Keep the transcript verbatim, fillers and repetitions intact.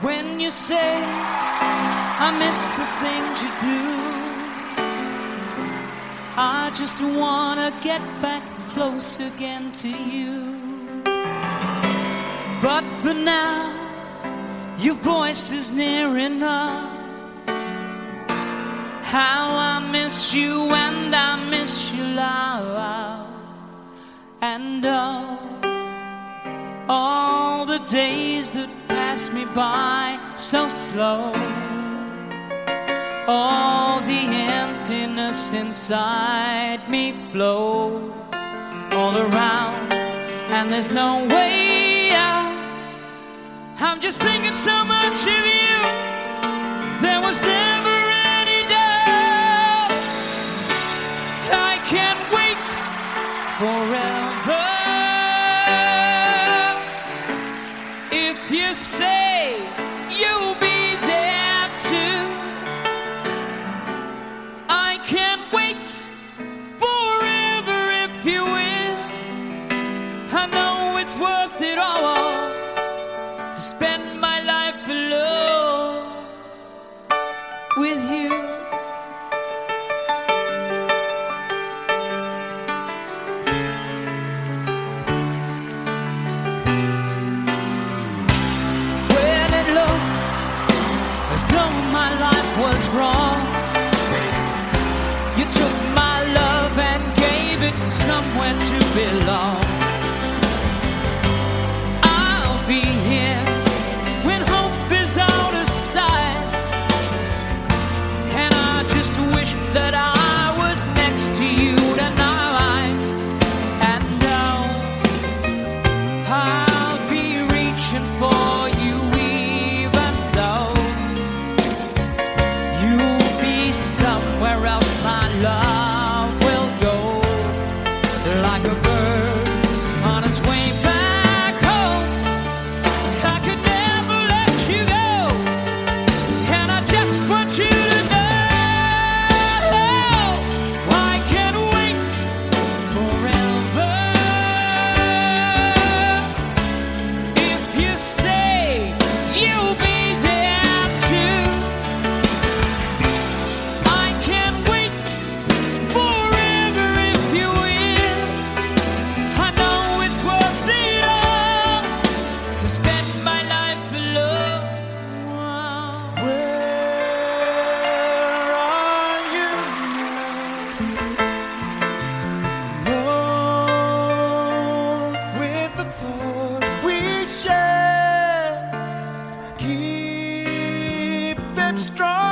when you say I miss the things you do. I just wanna get back close again to you. But for now, your voice is near enough. How I miss you and I miss you, love. And oh, all the days that pass me by so slow, all the emptiness inside me flows all around, and there's no way out. I'm just thinking so much of you. There was never any doubt. I can't wait forever. If you say you'll be there too, I can't wait forever if you will. I know it's worth it all to spend my life alone with you. When it looked as though my life was wrong, you took my love and gave it somewhere to belong. I'll be here when hope is out of sight, and I just wish that I was next to you tonight. And now I'll be reaching for you, even though you'll be somewhere else. My love will go like a bird on its way back home. I could never let you go, and I just want you to know I can't wait forever. If you say you'll be there too, I can't wait forever if you will. I know it's worth it all to spend my life alone. Where are you now? Alone with the thoughts we share. Keep them strong.